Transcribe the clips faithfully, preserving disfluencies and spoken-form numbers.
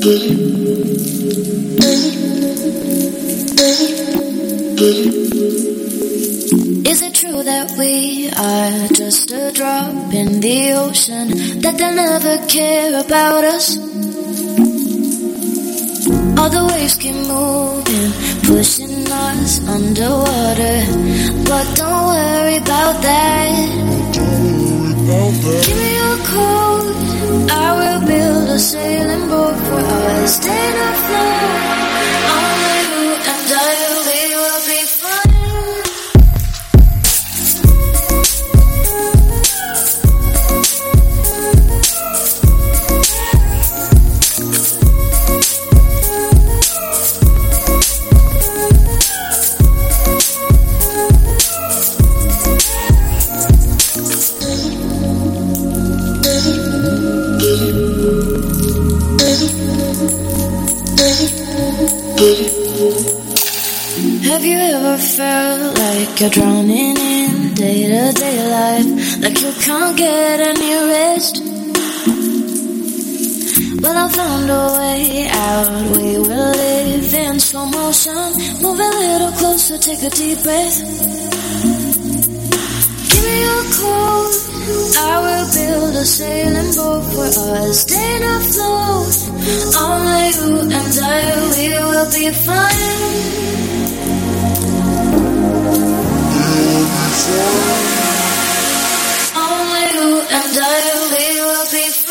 Is it true that we are just a drop in the ocean, that they'll never care about us? All the waves keep moving, pushing us underwater, but don't worry about that. Give me your code, I will build a sailing boat for us, stay afloat. Only you and I, we will be fine. Have you ever felt like you're drowning in day-to-day life, like you can't get any rest? Well, I found a way out, we will live in slow motion. Move a little closer, take a deep breath. Give me your code, I will build a sailing boat for us, stay afloat. Only you and I, we will be fine. Only you and I, we will be fine.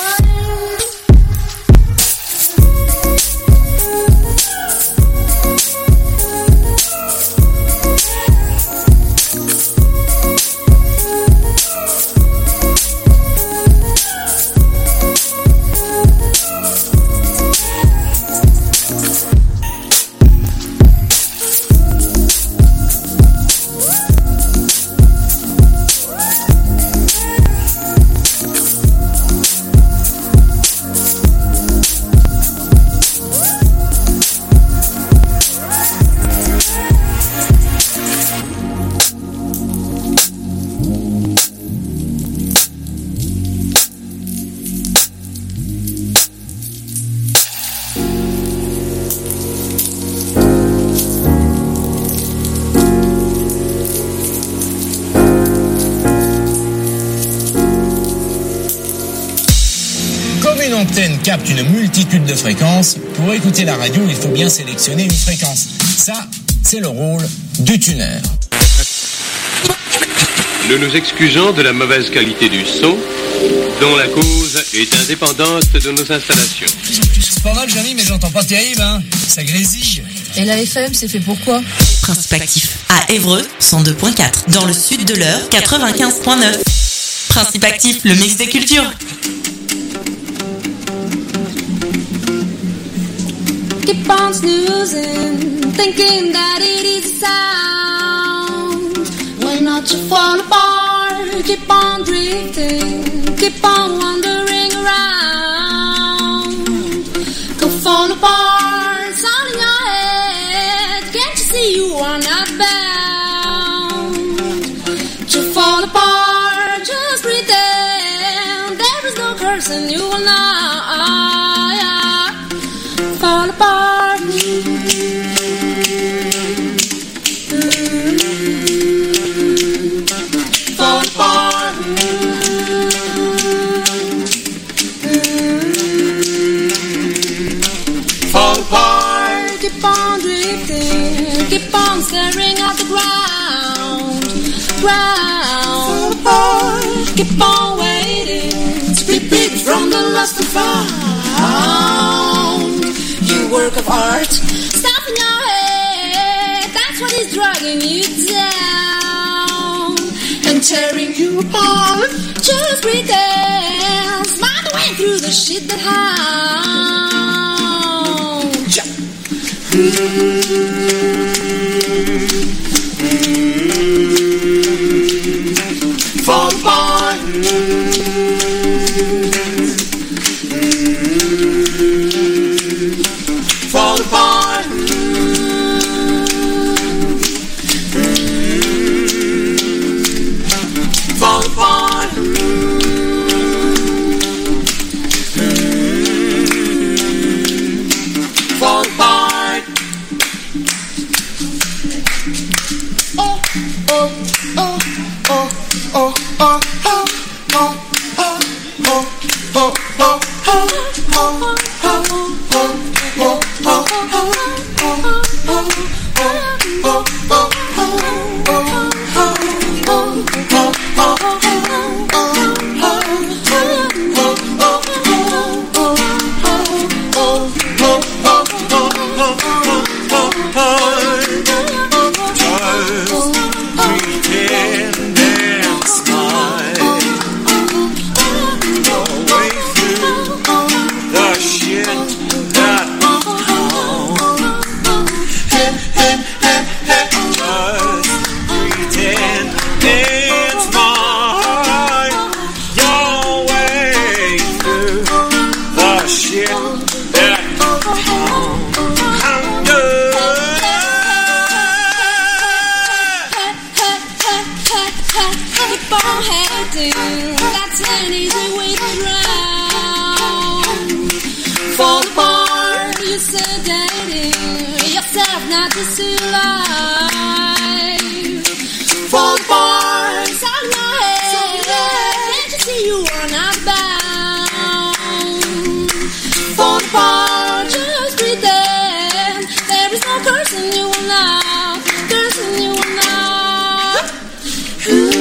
Une antenne capte une multitude de fréquences. Pour écouter la radio, il faut bien sélectionner une fréquence. Ça, c'est le rôle du tuner. Nous nous excusons de la mauvaise qualité du son, dont la cause est indépendante de nos installations. C'est pas mal, Jamy, mais j'entends pas terrible, hein. Ça grésille. Et la F M, c'est fait pour quoi? Principe actif. À Évreux, cent deux virgule quatre. Dans le sud de l'Eure, quatre-vingt-quinze virgule neuf. Principe actif, le mix des cultures. Keep on snoozing, thinking that it is a sound. Why not you fall apart? Keep on drifting, keep on wandering around. Go fall apart, sound in your head. Can't you see you are not bound? To fall apart, just pretend there is no curse and you will not fall apart. Fall apart. Fall apart. Keep on drifting, keep on staring at the ground. Ground. Fall apart. Keep on waiting, split big from the last of found. Work of art, stop in your head. That's what is dragging you down and tearing you apart. Just pretend, smile the way through the shit that hounds. Yeah. Fall apart. Fall apart. Fall apart. not to see life fall apart inside my head. Can't you see you are not bound? Fall apart, just pretend. There is no cursing you will not, cursing you will not. Ooh.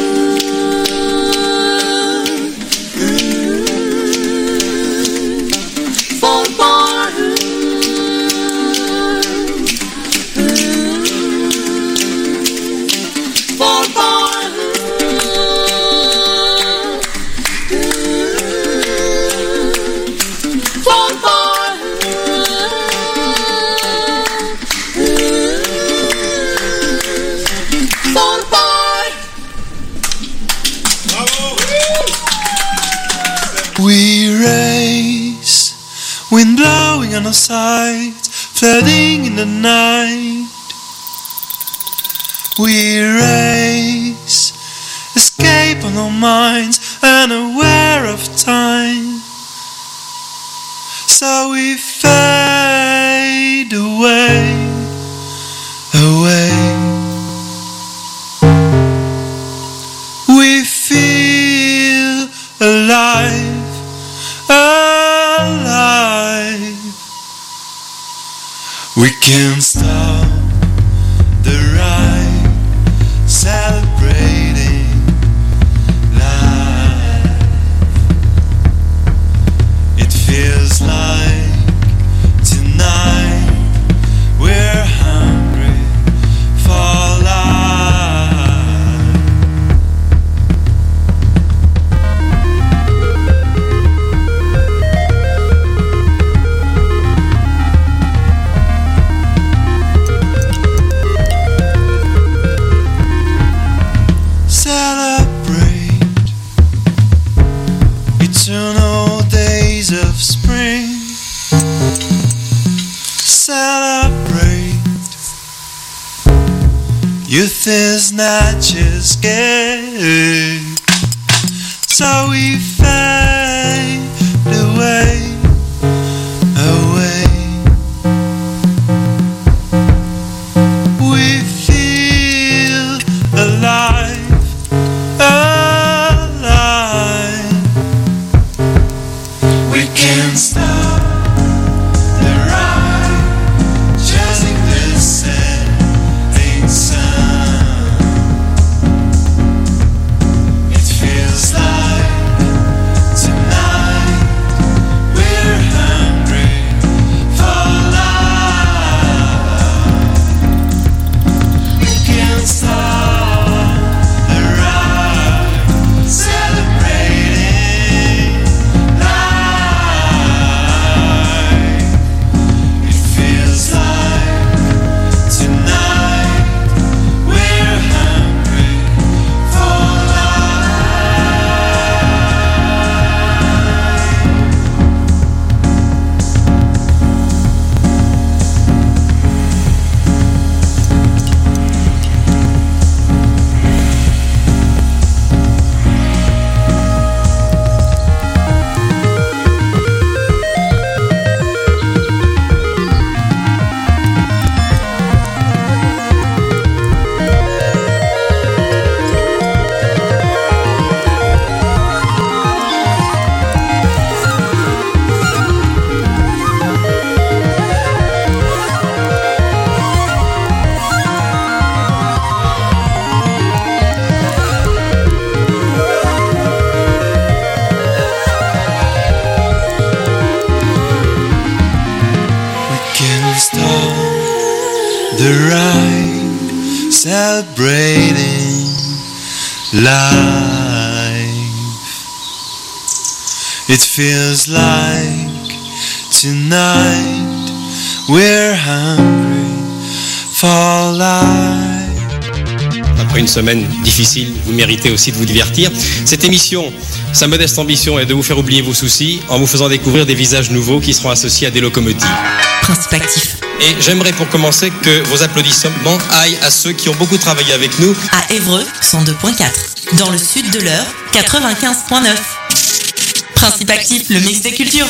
We race, wind blowing on our sides, flooding in the night. We race, escape on our minds, unaware of time. So we fade away, away. We feel alive. Alive. We can't stop the ride, celebrating life. It feels like tonight we're hungry for life. Eternal days of spring. Celebrate. Youth is not just gay. So we fade away, away. We feel alive, alive. We can't stop the ride, chasing the setting sun. It feels like tonight we're hungry for life. We can't stop the ride, celebrating life. It feels like tonight we're hungry for we can't stop the ride, celebrating life. It feels like tonight we're hungry for life. Après une semaine difficile, vous méritez aussi de vous divertir. Cette émission, sa modeste ambition est de vous faire oublier vos soucis en vous faisant découvrir des visages nouveaux qui seront associés à des locomotives. Principe actif. Et j'aimerais pour commencer que vos applaudissements aillent à ceux qui ont beaucoup travaillé avec nous. À Évreux, cent deux point quatre. Dans le sud de l'Eure, quatre-vingt-quinze point neuf. Principe actif, le mix des cultures.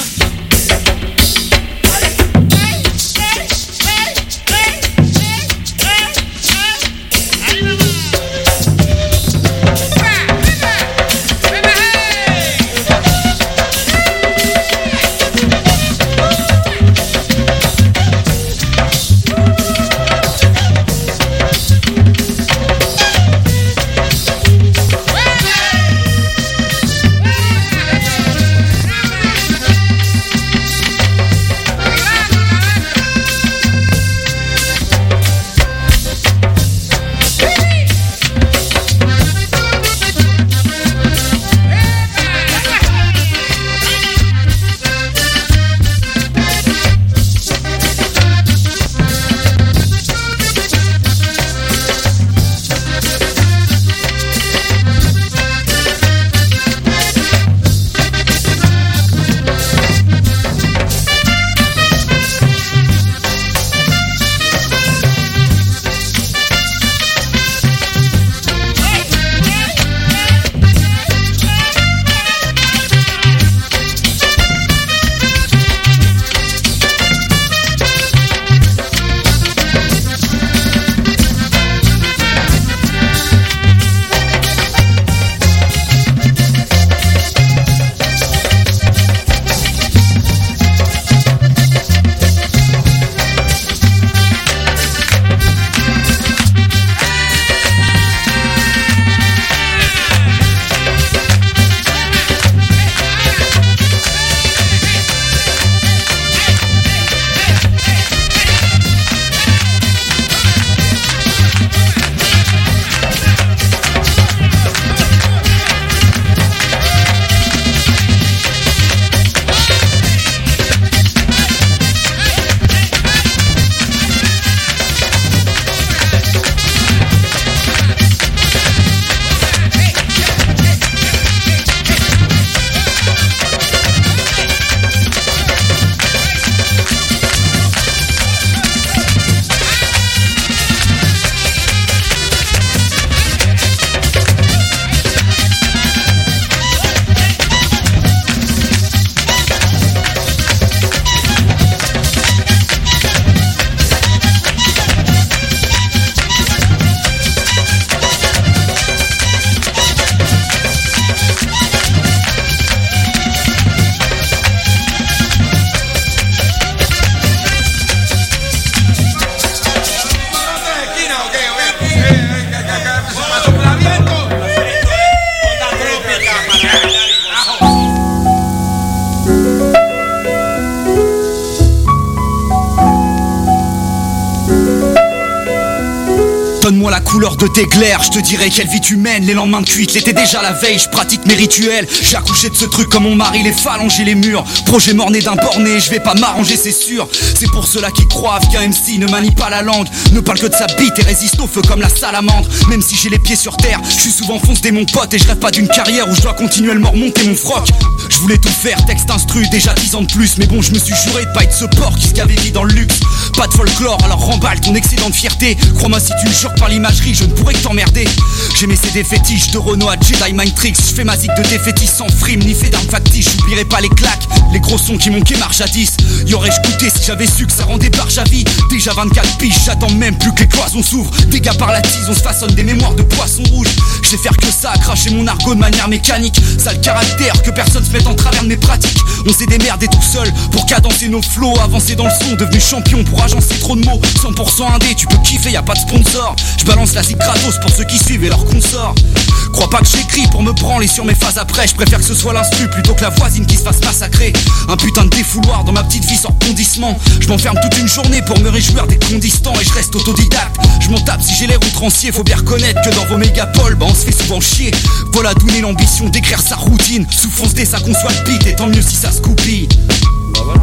la couleur de tes glaires, je te dirais quelle vie tu mènes. Les lendemains de cuite, l'été déjà la veille, je pratique mes rituels. J'ai accouché de ce truc comme mon mari, les phalanges et les murs. Projet mort-né d'un borné, je vais pas m'arranger c'est sûr. C'est pour ceux-là qui croient qu'un M C ne manie pas la langue, ne parle que de sa bite et résiste au feu comme la salamandre. Même si j'ai les pieds sur terre, je suis souvent foncé mon pote. Et je rêve pas d'une carrière où je dois continuellement remonter mon froc. Je voulais tout faire, texte instru, déjà dix ans de plus. Mais bon, je me suis juré de pas être ce porc qui se gavait vie dans le luxe. Pas de folklore, alors remballe ton excédent de fierté. Crois-moi si tu me jures par l'imagerie, je ne pourrais que t'emmerder. J'ai mes C D fétiches de Renault à Jedi Mind Tricks. Je fais ma zig de défaitiste sans frime ni fait d'armes factices. J'oublierai pas les claques, les gros sons qui m'ont marche à dix. Y aurais-je goûté si j'avais su que ça rendait barge à vie. Déjà vingt-quatre piges, j'attends même plus que les cloisons s'ouvrent. Dégâts par la tise, on se façonne des mémoires de poissons rouges. Je sais faire que ça, cracher mon argot de manière mécanique. Sale caractère, que personne se mette en travers de mes pratiques. On s'est démerdé tout seul pour cadencer nos flots. Avancer dans le son, devenu champion pour agencer trop de mots. Cent pour cent indé, tu peux kiffer, y a pas de sponsor. Je balance la zig gratos pour ceux qui suivent et leurs consorts. Crois pas que j'écris pour me branler sur mes phases après. Je préfère que ce soit l'instru plutôt que la voisine qui se fasse massacrer. Un putain de défouloir dans ma petite vie sans condissement. Je m'enferme toute une journée pour me réjouir des condistants. Et je reste autodidacte, je m'en tape si j'ai l'air outrancier. Faut bien reconnaître que dans vos mégapoles, bah on se fait souvent chier. Voilà d'où naît l'ambition d'écrire sa routine. Souffrance dès ça conçoit le beat, et tant mieux si ça se coupille. Bah voilà.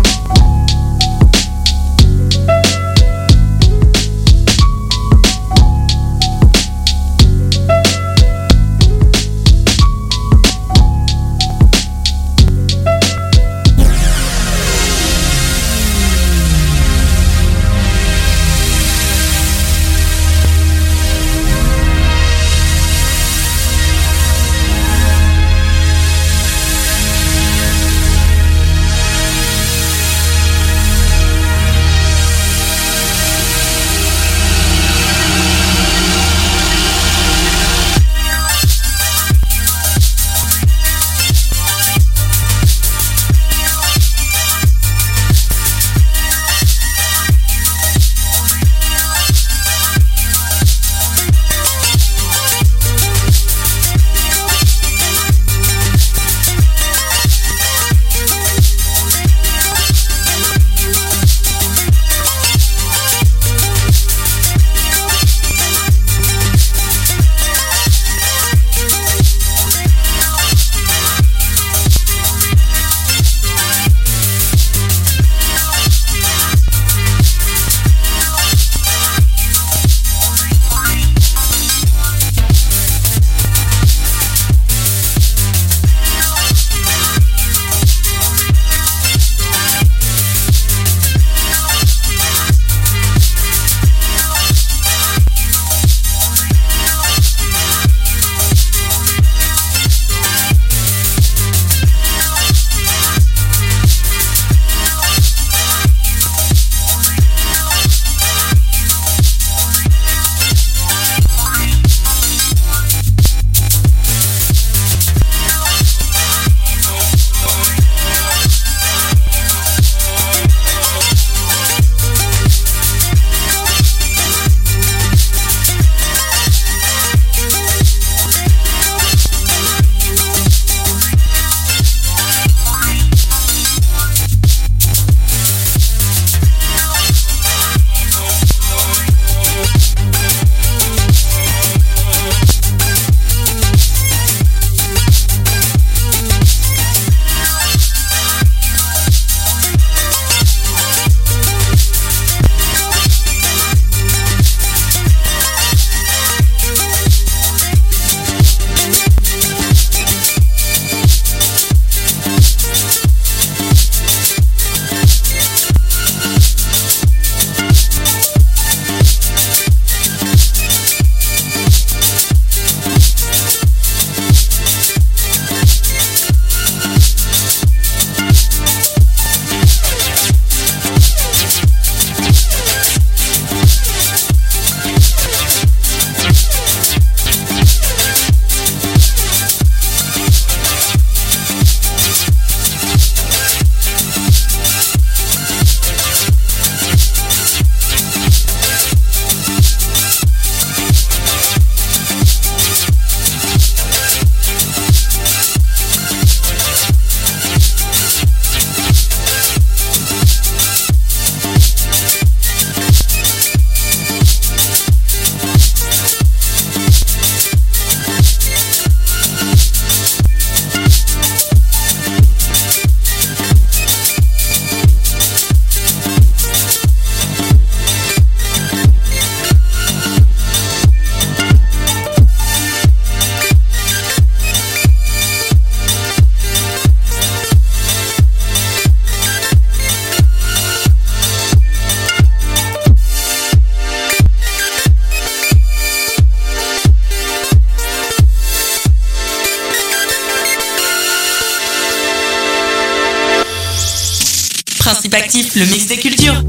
Principe Actif, le mix des cultures.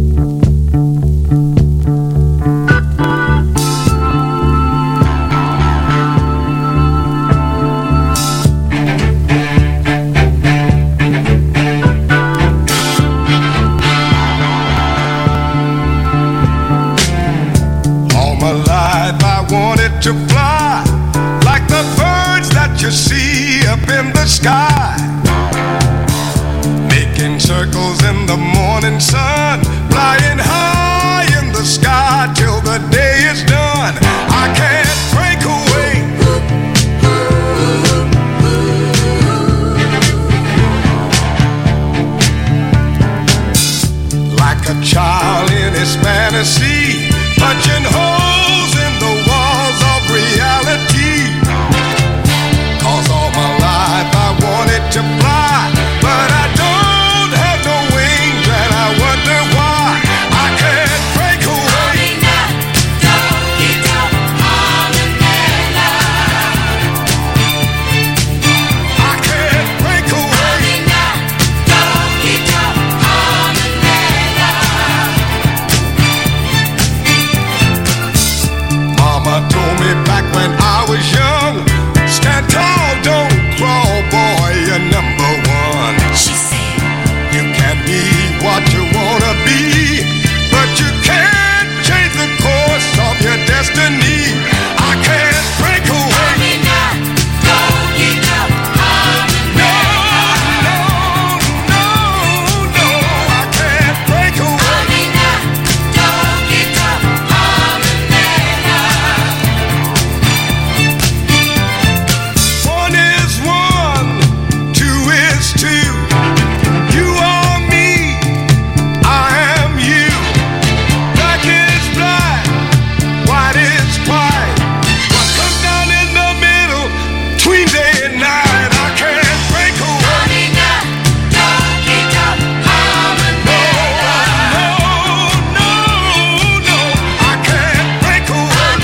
To fly like the birds that you see up in the sky, making circles in the morning sun, flying high in the sky till the day is done. I can't break away. Like a child in his fantasy, punching holes in the walls of reality. Cause all my life I wanted to fly, but I don't have no wings and I wonder why I can't break away. I can't break away. Mama told me back when I was young, stand tall, don't crawl, boy, you're number one. She said, you can be what you wanna be, but you can't change the course of your destiny. I can't break away. No, no, no, no, I can't break away. One is one, two is two. You are me, I am you. Black is black, white is white. What comes down in the middle, between day and night, I can't break away. No, no, no, no, I can't break away.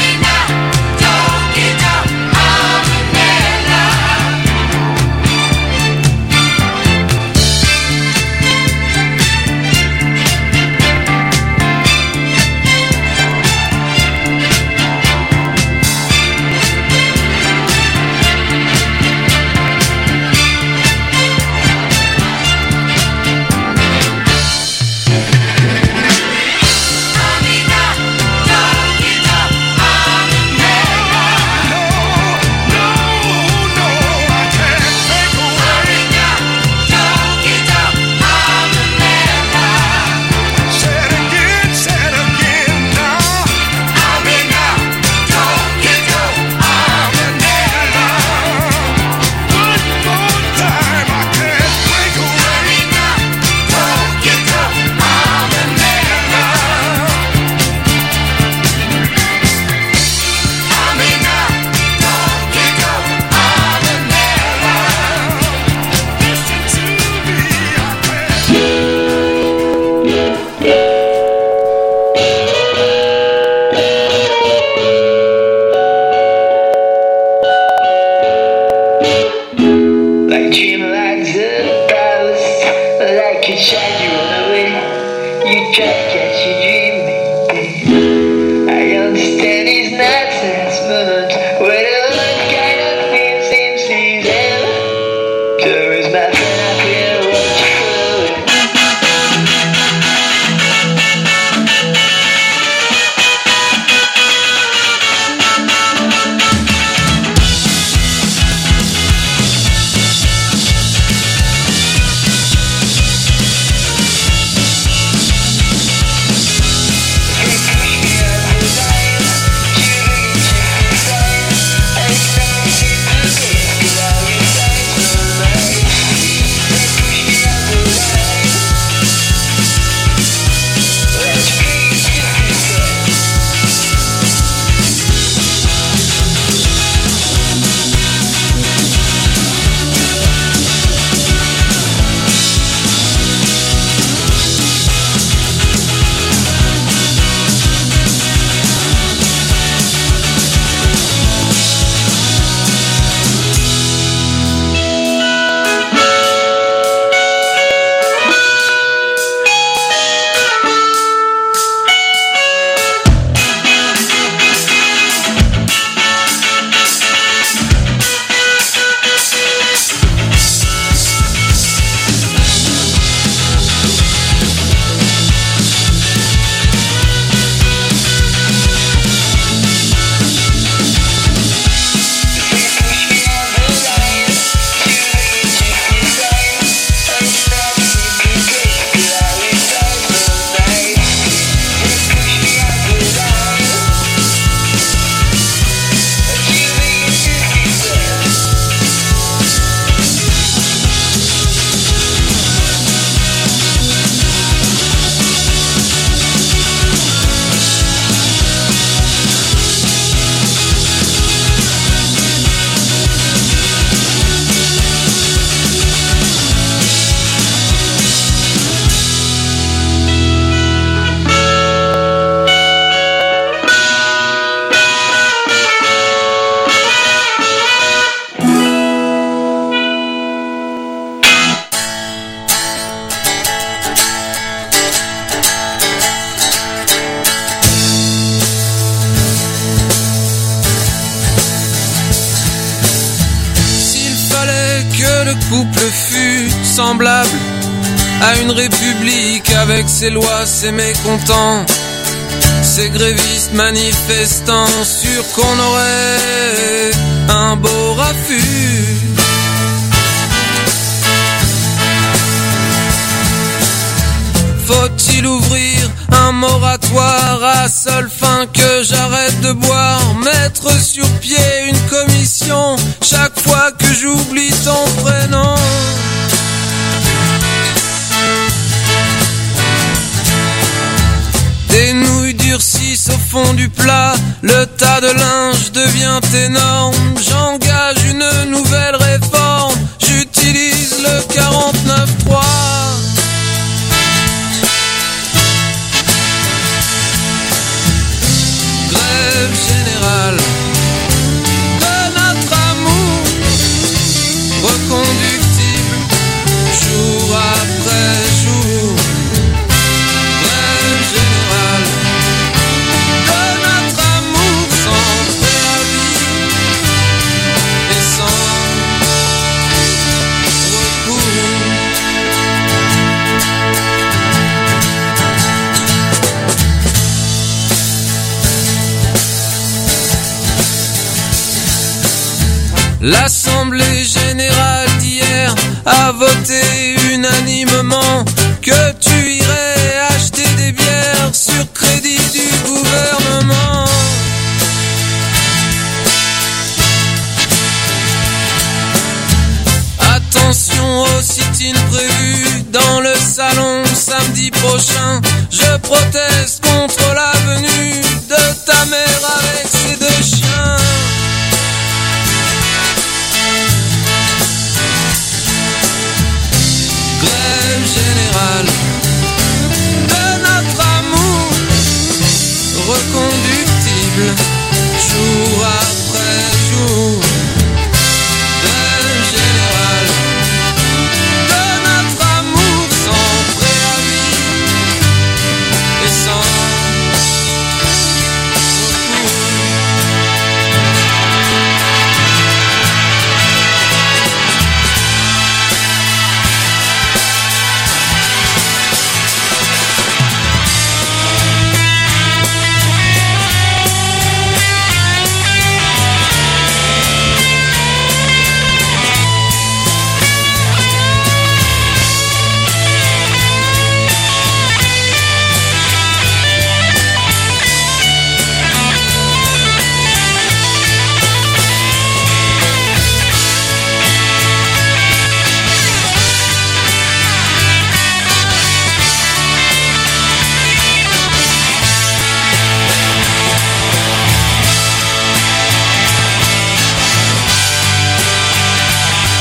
Like dream like the ghost, like a child you run away. You try to catch your dream. I understand it's nonsense, but when a kind of thing seems season, so is my friend, I feel what you're feeling. semblable à une république avec ses lois, ses mécontents, ces grévistes manifestants, sûrs qu'on aurait un beau raffut. Faut-il ouvrir un moratoire à seule fin que j'arrête de boire, mettre sur pied une commission chaque fois que j'oublie ton prénom? Des nouilles durcissent au fond du plat, le tas de linge devient énorme. J'engage une nouvelle réforme, j'utilise le quarante-neuf trois. Grève générale de notre amour, reconductible jour après jour. Grève générale de notre amour sans préavis et sans recours. L'Assemblée générale d'hier a voté unanimement que tu irais acheter des bières sur crédit du gouvernement. Attention au sit-in prévu dans le salon samedi prochain. Je proteste contre